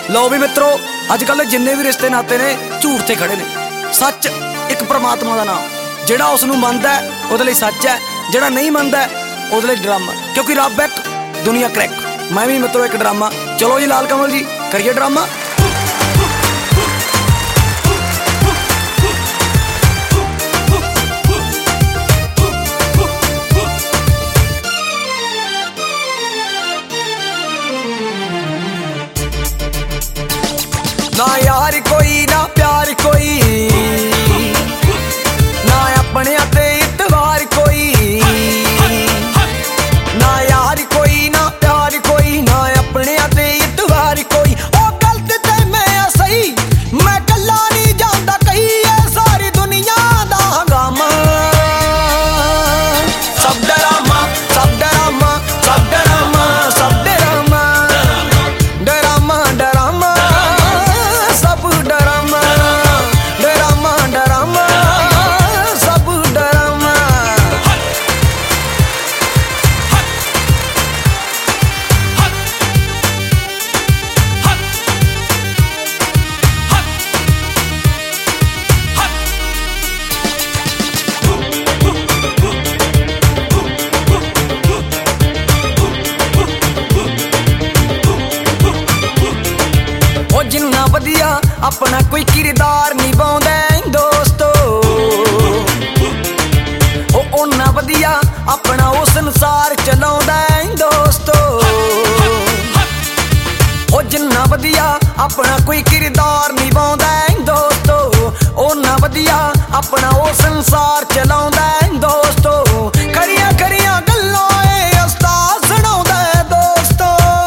लो भी मित्रों, अजकल जिन्ने भी रिश्ते नाते ने झूठ ते खड़े ने। सच एक परमात्मा का नाम, जिहड़ा उसनूं मनदा है उहदे लई सच है, जिहड़ा नहीं मनदा उहदे लई ड्रामा। क्योंकि रब एक, दुनिया क्रैक। मैं भी मित्रों एक ड्रामा। चलो जी लाल कमल जी, करिए ड्रामा। ना यार कोई ना प्यार कोई, ना अपने ते इतवार कोई। ना यार कोई ना प्यार कोई, ना अपने ते इतवार कोई। ओ गलत ते मैं सही, मैं कल्ला नहीं जानदा कही। है सारी दुनिया दा हंगामा, सब डरामा सब डरामा सब डरामा सब डरामा। डरामा डरामा सब डरामा, डरामा डरामा सब डरामा। ओ जिन्ना वधिया अपना कोई किरदार निभाउंदा दोस्तो, ओ उन्ना वधिया अपना ओ संसार चलाउंदा दोस्तो। ओ जिन्ना वधिया अपना कोई किरदार निभाउंदा दोस्तो, उन्ना वधिया अपना ओ संसार चलाउंदा दोस्तो। खरियां खरियां गल्लां उस्ताद सुणाउंदा दोस्तो।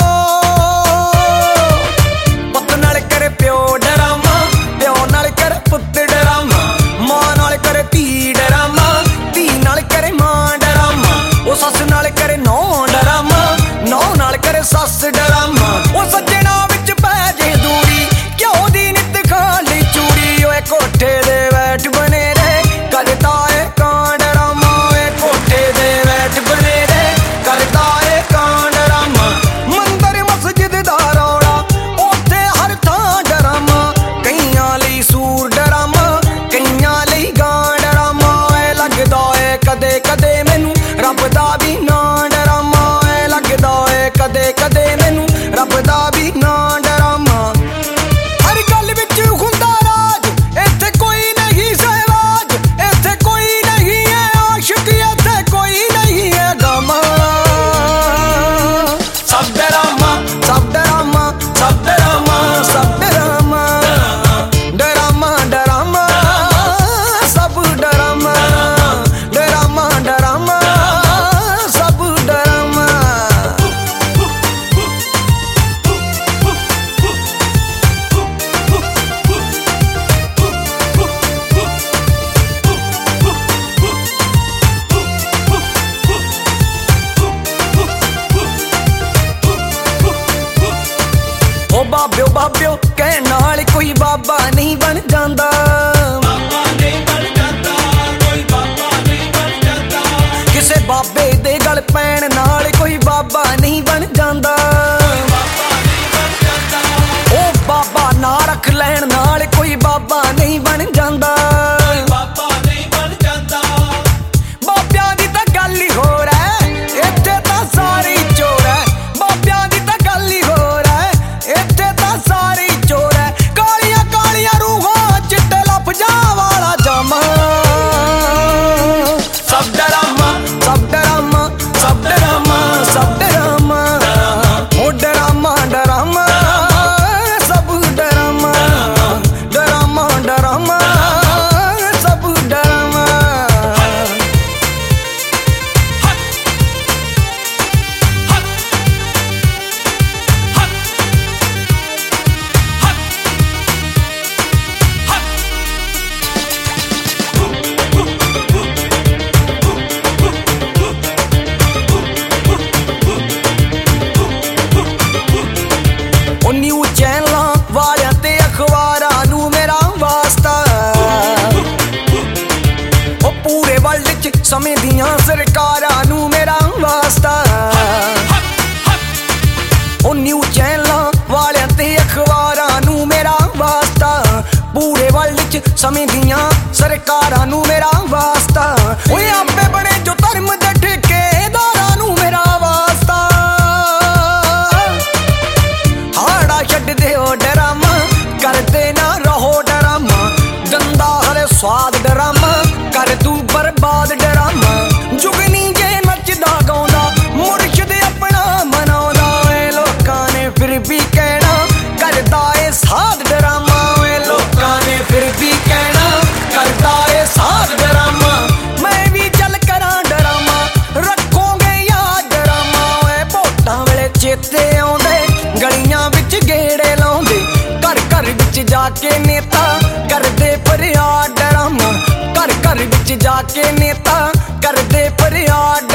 पुत्त नाल करे प्यो डरामा, प्यो नाल करे पुत्त डरामा। मां नाल करे धी डरामा, धी नाल करे मां डरामा। ओ सस नाल करे नौ डरामा, नौ नाल करे सस डरामा। ओ सज्जणा विच पै जे दूरी, क्यों दी नित खाण लई चूड़ी। ओए कोठे दे बैठ बने रे, करदा ए कां डरामा। ओए कोठे दे बैठ बने रे, करदा ए कां डरामा। मंदिर मस्जिद दा रौला, उत्थे हर थां डरामा। कईयां लई सूर डरामा, कईयां लई गां डरामा। ए लगदा ए कदे कदे मैनू रब दा भी नां डरामा। ए लगदा ए कदे कदे मैनू रब दा भी नां डरामा। हर गल विच हुंदा राज, इत्थे कोई नहीं सहवाज। इत्थे कोई नहीं है आशिक, इत्थे कोई नहीं है गामा। सब डरामा सब डरामा सब डरामा सब डरामा। डरामा डरामा सब डरामा, डरामा डरामा सब डरामा। ओ बाबियो बाबियो कहण नाल कोई बाबा नहीं बन जांदा। किसे बाबे दे गल पैण नाल कोई बाबा नहीं बन जांदा। ओ बाबा ना रख लैण नाल कोई बाबा नहीं बन जांदा। बाबियां दी तां गल ही होर है, इत्थे तां सारे ही चोर है। बाबियां दी तां गल ही होर है, इत्थे तां सारे ही चोर है। कालियां कालियां रूहां चिट्टे लफजां वाला जामा। सब डरामा सब डरामा सब डरामा सब डरामा। ओ डरामा डरामा सब डरामा, डरामा डरामा सब डरामा। ओ न्यू चैनलां वालियां ते अखबारां नूं मेरा वास्ता। ओ पूरे वर्ल्ड च समय दियां सरकारां नूं मेरा वास्ता। ओ न्यू चैनलां वालियां ते अखबारां विच समय दियां सरकारां नू मेरा वास्ता, ओए आपे बने जो धर्म दे ठेकेदारां नू मेरा वास्ता। हाड़ा छड्ड दिओ डरामा, करदे ना रहो डरामा, गंदा हले स्वाद डरामा, कर तू बर्बाद डरामा। जुगनी जे नचदा गाउंदा मुर्शिद अपना मनाउंदा, ए लोकां ने फिर भी कहना करदा ए साध डरामा, ए लोकां ने फिर भी कहना करदा ए साध डरामा। मैं भी चल करां डरामा, रखोगे याद डरामा, ए वोटां वेले चेते आउंदे गलियां विच गेड़े लाउंदे, घर घर विच जाके नेता करदे फरियाद डरामा, घर घर विच जाके नेता करदे फरियाद